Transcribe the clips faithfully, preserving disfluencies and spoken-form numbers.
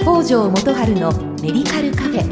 北条元春のメディカルカフェ。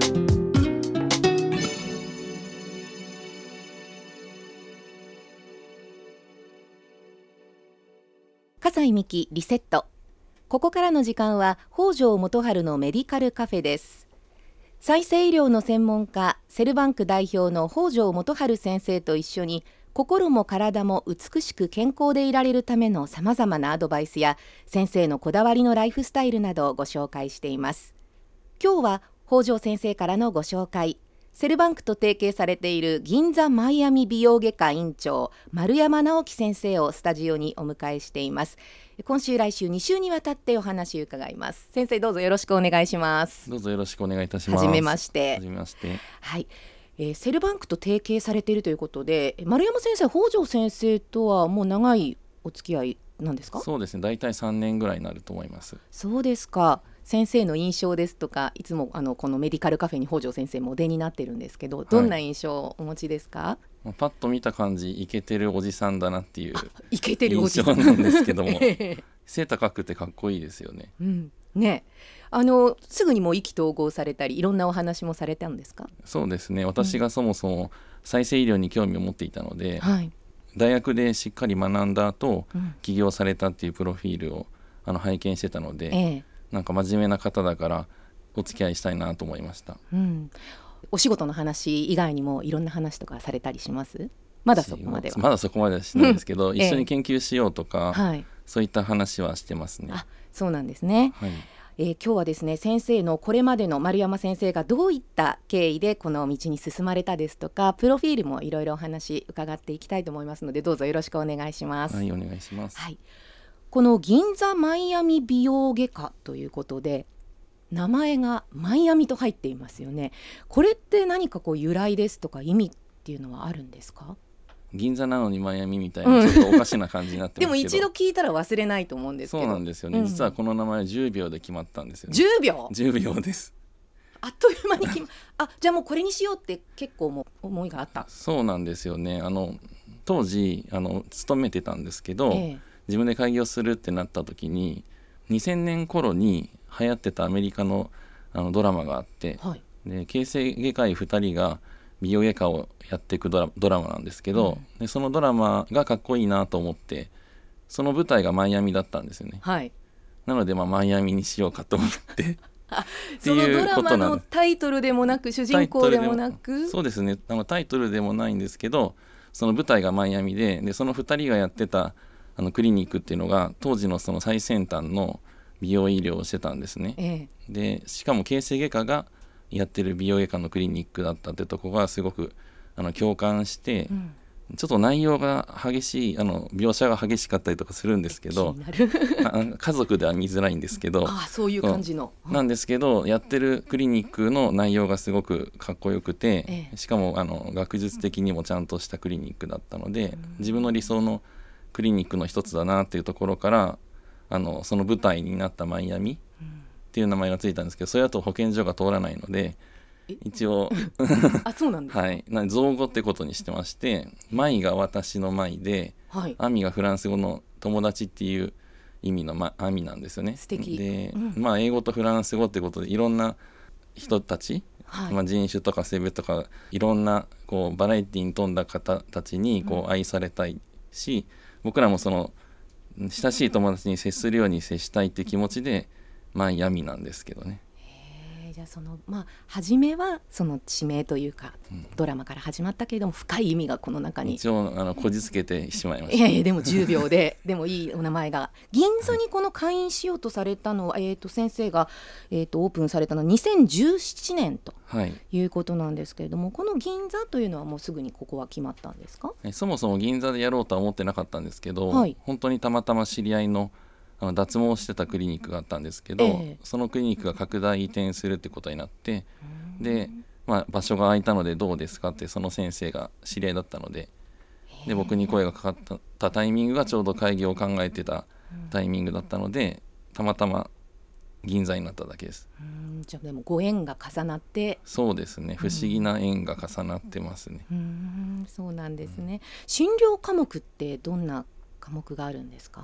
笠井美希リセット。ここからの時間は北条元春のメディカルカフェです。再生医療の専門家、セルバンク代表の北条元春先生と一緒に、心も体も美しく健康でいられるためのさまざまなアドバイスや先生のこだわりのライフスタイルなどをご紹介しています。今日は北条先生からのご紹介、セルバンクと提携されている銀座マイアミ美容外科院長丸山直樹先生をスタジオにお迎えしています。今週来週に週にわたってお話を伺います。先生、どうぞよろしくお願いします。 どうぞよろしくお願いいたします。 はじめまして。 はじめまして。 はい、えー、セルバンクと提携されているということで、丸山先生、北条先生とはもう長いお付き合いなんですか？ そうですね、だいたいさんねんぐらいになると思います。 そうですか。先生の印象ですとか、いつもあのこのメディカルカフェに北条先生もお出になってるんですけど、どんな印象をお持ちですか？ はい、パッと見た感じイケてるおじさんだなっていうイケてるおじさん印象なんですけども背高くてかっこいいですよね。 うん、ね、あのすぐにもう意気投合されたり、いろんなお話もされたんですか？ そうですね、私がそもそも再生医療に興味を持っていたので、 はい、 大学でしっかり学んだ後、 うん、 起業されたっていうプロフィールをあの拝見してたので、 ええ、 なんか真面目な方だからお付き合いしたいなと思いました。 うん、お仕事の話以外にもいろんな話とかされたりします？まだそこまではまだそこまではしないんですけど、 うん、 一緒に研究しようとか、 ええ、はい、 そういった話はしてますね。 あ、そうなんですね。 はい、 えー、今日はですね、先生のこれまでの、丸山先生がどういった経緯でこの道に進まれたですとか、プロフィールもいろいろお話伺っていきたいと思いますので、どうぞよろしくお願いします。 はい、お願いします。 はい、この銀座マイアミ美容外科ということで、名前がマイアミと入っていますよね。これって何かこう由来ですとか意味っていうのはあるんですか？ 銀座なのにマイアミみたいなちょっとおかしな感じになってますけど、 でも一度聞いたら忘れないと思うんですけど。 そうなんですよね、うん、実はこの名前はじゅうびょうで決まったんですよね。 じゅうびょう？ じゅうびょうです。 あっという間に決まあ、じゃあもうこれにしようって結構もう思いがあった？ そうなんですよね。あの当時あの勤めてたんですけど、ええ、自分で開業するってなった時ににせんねん頃に流行ってたアメリカ の, あのドラマがあって、はい、で形成外科医ふたりが美容外科をやっていくド ラ, ドラマなんですけど、うん、でそのドラマがかっこいいなと思って、その舞台がマイアミだったんですよね。はい、なので、まあ、マイアミにしようかと思ってそのドラマのタイトルでもなく主人公でもなく、 そうですね、あのタイトルでもないんですけど、その舞台がマイアミ で, でそのふたりがやってたあのクリニックっていうのが当時 の, その最先端の美容医療をしてたんですね。ええ、でしかも形成外科がやってる美容外科のクリニックだったってとこがすごくあの共感して、うん、ちょっと内容が激しい、あの描写が激しかったりとかするんですけど家族では見づらいんですけど、 ああ、そういう感じの、 うん、なんですけど、やってるクリニックの内容がすごくかっこよくて、ええ、しかもあの学術的にもちゃんとしたクリニックだったので、うん、自分の理想のクリニックの一つだなっていうところから、あのその舞台になったマイアミっていう名前がついたんですけど、それだと保健所が通らないので一応あ、そうなんですか。 はい、な造語ってことにしてまして、マイが私のマイで、はい、アミがフランス語の友達っていう意味の、ま、アミなんですよね。 素敵で、 うん、 まあ、英語とフランス語ってことでいろんな人たち、はい、まあ、人種とか性別とかいろんなこうバラエティに富んだ方たちにこう愛されたいし、うん、僕らもその親しい友達に接するように接したいって気持ちでマイアミなんですけどね。 じゃあその、まあ、初めはその地名というか、うん、ドラマから始まったけれども深い意味がこの中に一応あのこじつけてしまいました。 いやいや、でもじゅうびょうででもいいお名前が。銀座にこの開院しようとされたのは、はい、えー、と先生が、えー、とオープンされたのはにせんじゅうななねんということなんですけれども、はい、この銀座というのはもうすぐにここは決まったんですか？ そもそも銀座でやろうとは思ってなかったんですけど、 はい、 本当にたまたま知り合いのあの脱毛してたクリニックがあったんですけど、えー、そのクリニックが拡大移転するってことになって、で、まあ、場所が空いたのでどうですかってその先生が知り合いだったので、で僕に声がかかったタイミングがちょうど開業を考えてたタイミングだったので、たまたま銀座になっただけです。 うん、じゃあでもご縁が重なって。 そうですね、不思議な縁が重なってますね。 うん、そうなんですね。診療科目ってどんな科目があるんですか？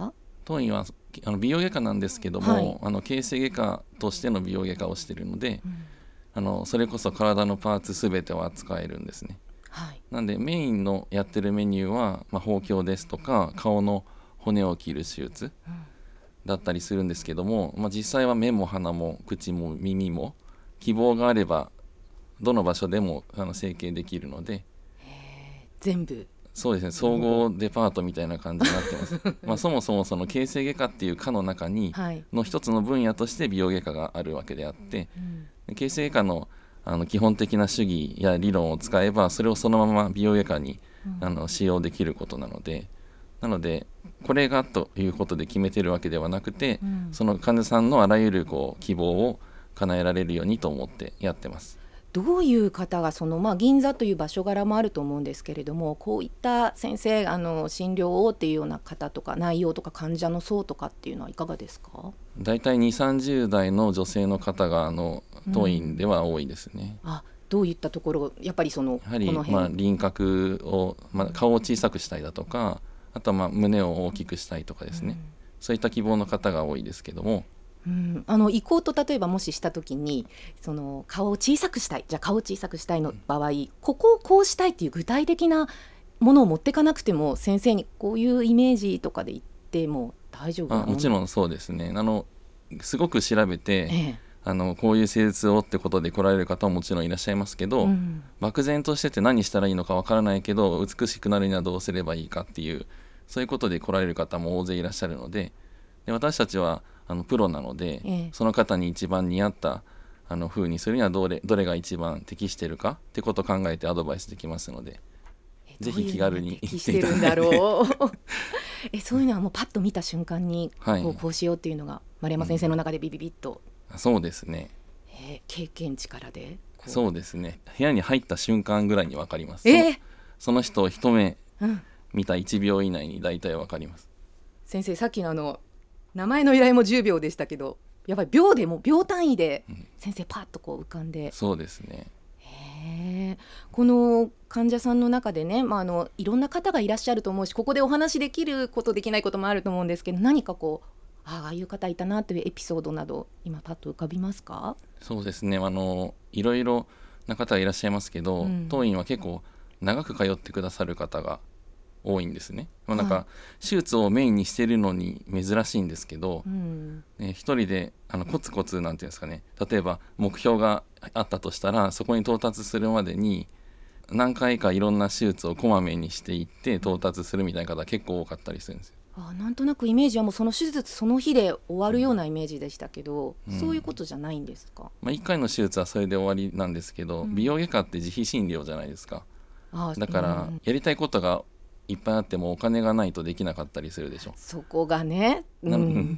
当院はあの美容外科なんですけども、はい、あの形成外科としての美容外科をしているので、うん、あのそれこそ体のパーツすべてを扱えるんですね、はい、なんでメインのやってるメニューは、まあ、包協ですとか顔の骨を切る手術だったりするんですけども、まあ、実際は目も鼻も口も耳も希望があればどの場所でもあの整形できるので、 へー、全部そうですね、総合デパートみたいな感じになってますまあそもそもその形成外科っていう科の中にの一つの分野として美容外科があるわけであって、うん、形成外科のあの基本的な主義や理論を使えばそれをそのまま美容外科に、うん、あの使用できることなので、なのでこれがということで決めてるわけではなくて、うん、その患者さんのあらゆるこう希望を叶えられるようにと思ってやってます。 どういう方がその、まあ、銀座という場所柄もあると思うんですけれども、こういった先生あの診療をっていうような方とか内容とか患者の層とかっていうのはいかがですか？ だいたいにじゅう、さんじゅう代の女性の方があの当院では多いですね、 うん、あ、どういったところやっぱりそのやはりこの辺、 まあ、輪郭を、まあ、顔を小さくしたいだとか、あとはまあ胸を大きくしたいとかですね、うん、そういった希望の方が多いですけども、 うん、あの行こうと例えばもしした時にその顔を小さくしたい、じゃあ顔を小さくしたいの場合、うん、ここをこうしたいっていう具体的なものを持ってかなくても先生にこういうイメージとかで言っても大丈夫なの？ あ、もちろんそうですね、あのすごく調べて、ええ、あのこういう施術をってことで来られる方ももちろんいらっしゃいますけど、うん、漠然としてて何したらいいのかわからないけど美しくなるにはどうすればいいかっていう、そういうことで来られる方も大勢いらっしゃるので、で私たちはあのプロなので、ええ、その方に一番似合ったあの風にするにはどれ、どれが一番適しているかってことを考えてアドバイスできますので、ぜひ気軽に行っていただいて。適してるんだろうえ、そういうのはもうパッと見た瞬間にこう、はい、こうしようっていうのが丸山先生の中でビビビッと、 うん、そうですね、 えー、経験値からでそうですね、部屋に入った瞬間ぐらいに分かります、えー、そ, その人を一目見たいちびょう以内に大体分かります、 うん、先生さっきのあの名前の由来もじゅうびょうでしたけど、やっぱり秒でも秒単位で先生パッとこう浮かんで、うん、 そうですね、 へー、この患者さんの中でね、まあ、あのいろんな方がいらっしゃると思うし、ここでお話できることできないこともあると思うんですけど、何かこう あ, ああいう方いたなというエピソードなど今パッと浮かびますか？ そうですね、あのいろいろな方がいらっしゃいますけど、うん、当院は結構長く通ってくださる方が多いんですね、まあ、なんか手術をメインにしているのに珍しいんですけど、うんね、一人であのコツコツなんていうんですかね、例えば目標があったとしたらそこに到達するまでに何回かいろんな手術をこまめにしていって到達するみたいな方結構多かったりするんですよ。 あ、なんとなくイメージはもうその手術その日で終わるようなイメージでしたけど、うん、そういうことじゃないんですか？ まあ、いっかいの手術はそれで終わりなんですけど、うん、美容外科って自費診療じゃないですか。あ、だからやりたいことがいっぱいあってもお金がないとできなかったりするでしょ。 そこがね、うん、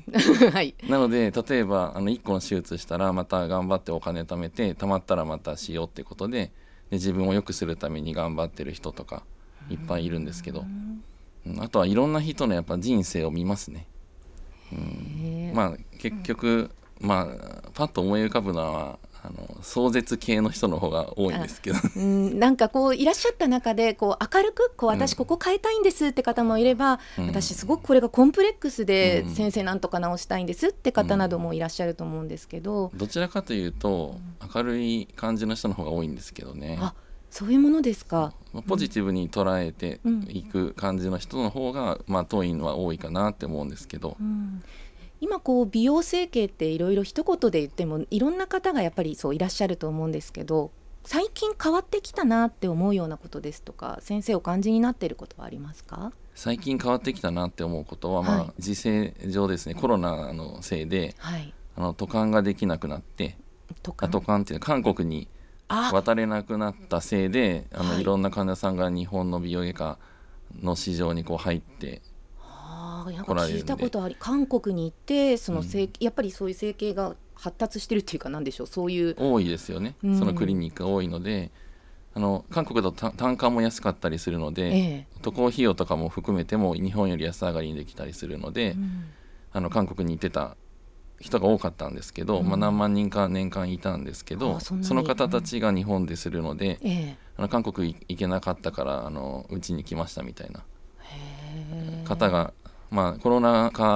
な, はい、なので例えばあのいっこの手術したらまた頑張ってお金貯めて貯まったらまたしようってこと で, で自分を良くするために頑張ってる人とかいっぱいいるんですけど、うん、あとはいろんな人のやっぱ人生を見ますね、うん、まあ結局、まあ、パッと思い浮かぶのはあの壮絶系の人の方が多いんですけど、 うん、なんかこういらっしゃった中でこう明るくこう私ここ変えたいんですって方もいれば、うん、私すごくこれがコンプレックスで先生なんとか直したいんですって方などもいらっしゃると思うんですけど、 うん、どちらかというと明るい感じの人の方が多いんですけどね。 あ、そういうものですか。 ポジティブに捉えていく感じの人の方が、まあ、当院は多いかなって思うんですけど、うん、 今こう美容整形っていろいろ一言で言ってもいろんな方がやっぱりそういらっしゃると思うんですけど、最近変わってきたなって思うようなことですとか先生お感じになっていることはありますか？ 最近変わってきたなって思うことは、まあはい、時勢上ですね、コロナのせいで、はい、あの渡韓ができなくなって、渡韓、渡韓っていうのは韓国に渡れなくなったせいで、あの、はい、いろんな患者さんが日本の美容外科の市場にこう入って来られるんで、 聞いたことあり、韓国に行ってその整、うん、やっぱりそういう整形が発達してるっていうかなんでしょう、そういう多いですよね、うん、そのクリニックが多いので、あの韓国だと単価も安かったりするので、ええ、渡航費用とかも含めても日本より安上がりにできたりするので、うん、あの韓国に行ってた人が多かったんですけど、うん、まあ、何万人か年間いたんですけど、そ, その方たちが日本でするので、うん、ええ、あの韓国行けなかったからあのうちに来ましたみたいな方が、まあ、コロナ禍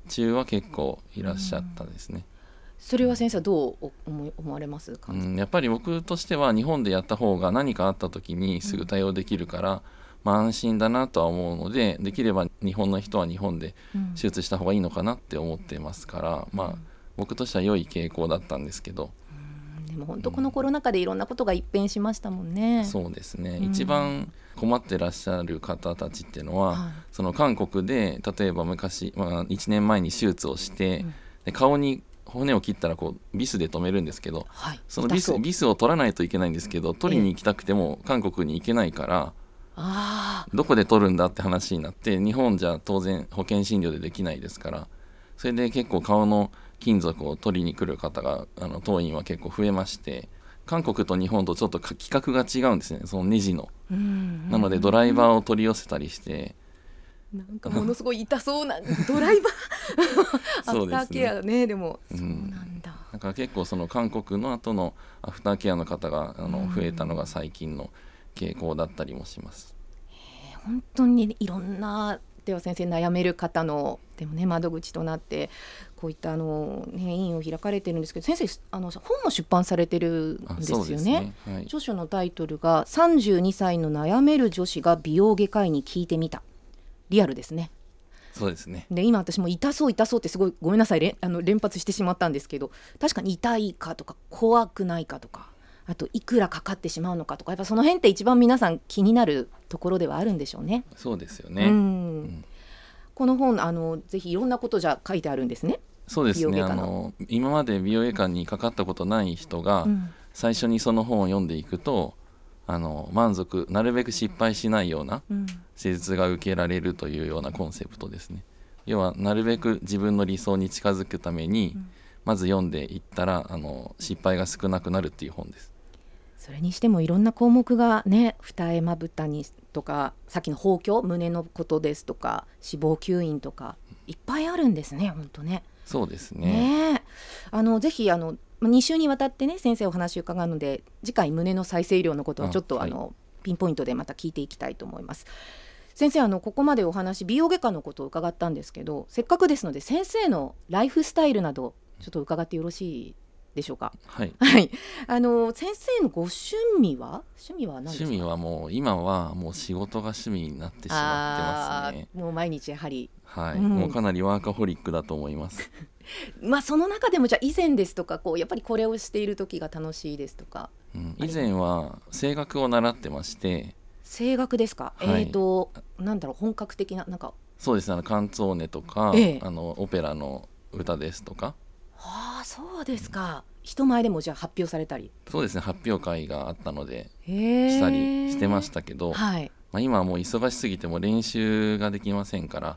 中は結構いらっしゃったですね。 それは先生はどう思い思われますか？ うん、やっぱり僕としては日本でやった方が何かあった時にすぐ対応できるから、うん、まあ、安心だなとは思うので、できれば日本の人は日本で手術した方がいいのかなって思ってますから、うん、まあ、僕としては良い傾向だったんですけど、 うん、でも本当このコロナ禍でいろんなことが一変しましたもんね。 うん、そうですね、うん、一番困ってらっしゃる方たちっていうのは、 はい、 その韓国で例えば昔、まあ、いちねんまえに手術をして、うん、で顔に骨を切ったらこうビスで止めるんですけど、 はい、 そのビス、ビスを取らないといけないんですけど、取りに行きたくても韓国に行けないから、 あどこで取るんだって話になって、日本じゃ当然保険診療でできないですから、それで結構顔の金属を取りに来る方が、あの当院は結構増えまして、韓国と日本とちょっと規格が違うんですね、そのネジの。 うんうんうん、 なのでドライバーを取り寄せたりして、 なんかものすごい痛そうなドライバーアフターケアね、でもそうなんだ、 だから結構その韓国の後のアフターケアの方があの増えたのが最近の傾向だったりもします。 へー、本当にいろんな、では先生、悩める方のでも、ね、窓口となってこういったあの、ね、委員を開かれてるんですけど、先生あの本も出版されてるんですよ ね, ですね、はい、著書のタイトルがさんじゅうにさいの悩める女子が美容外科医に聞いてみた。リアルですね。 そうですね。 で今私も痛そう痛そうってすごいごめんなさいれあの連発してしまったんですけど、確かに痛いかとか怖くないかとか、あといくらかかってしまうのかとか、やっぱその辺って一番皆さん気になるところではあるんでしょうね。 そうですよね、 うん、 うん、 この本あのぜひいろんなことじゃ書いてあるんですね。 そうですね、あの今まで美容外科にかかったことない人が、うん、最初にその本を読んでいくと、あの満足、なるべく失敗しないような施術が受けられるというようなコンセプトですね。要はなるべく自分の理想に近づくために、うん、まず読んでいったらあの失敗が少なくなるっていう本です。 それにしてもいろんな項目がね、二重まぶたにとか、さっきの包協、胸のことですとか、脂肪吸引とかいっぱいあるんですね。本当ね。 そうですね。 ね、あのぜひあのに週にわたってね、先生お話を伺うので、次回胸の再生医療のことはちょっとあ、あの、はい、ピンポイントでまた聞いていきたいと思います。先生、あのここまでお話美容外科のことを伺ったんですけど、せっかくですので先生のライフスタイルなどちょっと伺ってよろしいでしょうか。 はい、 はい、あの先生のご趣味は趣味は何ですか？ 趣味はもう今はもう仕事が趣味になってしまってますね。 もう毎日やはり、 はい、うん、もうかなりワーカホリックだと思いますまあその中でもじゃあ以前ですとか、こうやっぱりこれをしている時が楽しいですとか、 うん、以前は声楽を習ってまして。 声楽ですか？はい、えーとなんだろう、本格的ななんか。 そうですね、あのカンツォーネとか、ええ、あのオペラの歌ですとか。 はあ、そうですか、うん、人前でもじゃあ発表されたり。 そうですね、発表会があったのでしたりしてましたけど、はい、まあ、今はもう忙しすぎても練習ができませんから、うん、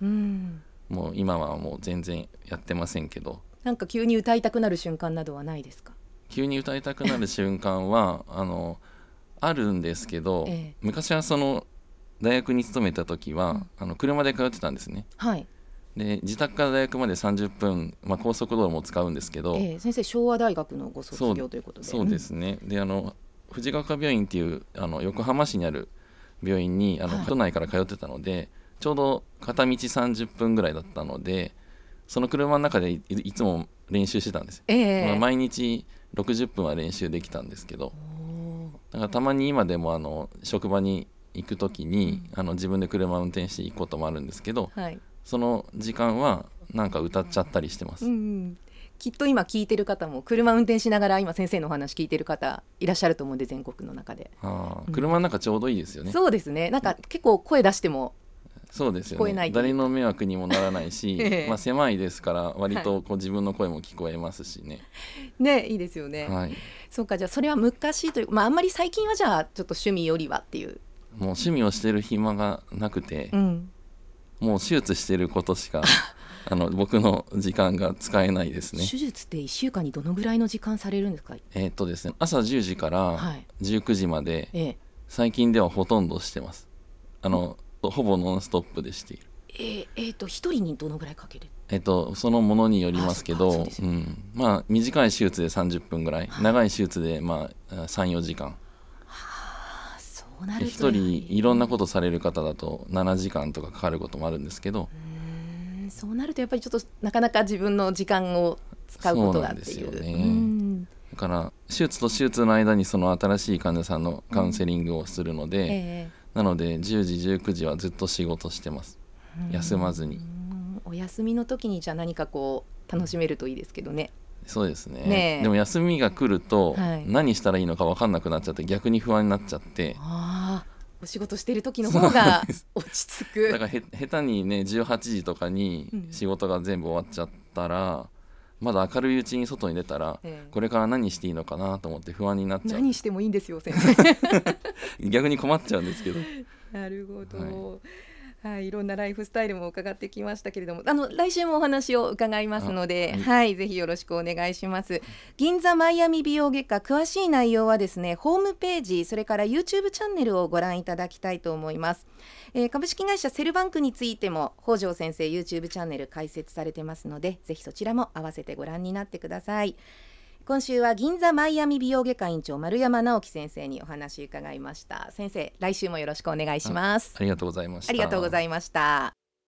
もう今はもう全然やってませんけど。 なんか急に歌いたくなる瞬間などはないですか？ 急に歌いたくなる瞬間はあのあるんですけど、ええ、昔はその大学に勤めた時は、うん、あの車で通ってたんですね。 はい、 で自宅から大学までさんじゅっぷん、まあ、高速道路も使うんですけど、 ええ、先生昭和大学のご卒業ということで。 そう、そうですね、うん、であの藤ヶ丘病院っていうあの横浜市にある病院にあの、はい、都内から通ってたので、ちょうど片道さんじゅっぷんぐらいだったので、その車の中で い, いつも練習してたんです、ええ、まあ、毎日ろくじゅっぷんは練習できたんですけど、だからたまに今でもあの職場に行くときに、うん、あの自分で車を運転して行くこともあるんですけど、はい、その時間はなんか歌っちゃったりしてます、うんうん、 きっと今聞いてる方も車運転しながら今先生のお話聞いてる方いらっしゃると思うんで、全国の中で。 あ、うん、車の中ちょうどいいですよね。 そうですね、なんか結構声出してもそうですよね、誰の迷惑にもならないし、ええ、まあ、狭いですから割とこう自分の声も聞こえますしね、 はい、ね、いいですよね、はい、そうか、じゃあそれは昔という、まあ、あんまり最近はじゃあちょっと趣味よりはっていう。 もう趣味をしてる暇がなくて、うん、もう手術してることしかあの僕の時間が使えないですね。 手術っていっしゅうかんにどのぐらいの時間されるんですか？ えーっとですね、朝じゅうじからじゅうくじまで、はい、最近ではほとんどしてます。あの、うん、ほぼノンストップでしている。 えーえー、とひとりにどのぐらいかける？ えー、とそのものによりますけど、うん、まあ、短い手術でさんじゅっぷんぐらい、長い手術で、まあ、さん、よじかん、 はあ、そうなるとひとりいろんなことされる方だとななじかんとかかかることもあるんですけど、 うーん、そうなるとやっぱりちょっとなかなか自分の時間を使うことがっていう。 そうなんですよね、うん、だから手術と手術の間にその新しい患者さんのカウンセリングをするので、うんえー、なのでじゅうじじゅうくじはずっと仕事してます、休まずに。 お休みの時にじゃあ何かこう楽しめるといいですけどね。 そうです ね, ねでも休みが来ると何したらいいのか分かんなくなっちゃって、逆に不安になっちゃって、 あお仕事してる時の方が落ち着く。 だからへ下手にねじゅうはちじとかに仕事が全部終わっちゃったら、うん、まだ明るいうちに外に出たら、ええ、これから何していいのかなと思って不安になっちゃう。 何してもいいんですよ先生逆に困っちゃうんですけど。 なるほど、はいはい、いろんなライフスタイルも伺ってきましたけれども、あの来週もお話を伺いますので、はいはい、ぜひよろしくお願いします。銀座マイアミ美容外科、詳しい内容はですね、ホームページ、それから YouTube チャンネルをご覧いただきたいと思います。えー、株式会社セルバンクについても北條先生 YouTube チャンネル開設されてますので、ぜひそちらも合わせてご覧になってください。今週は銀座マイアミ美容外科院長丸山直樹先生にお話伺いました。先生、来週もよろしくお願いします。 ありがとうございました。 ありがとうございました。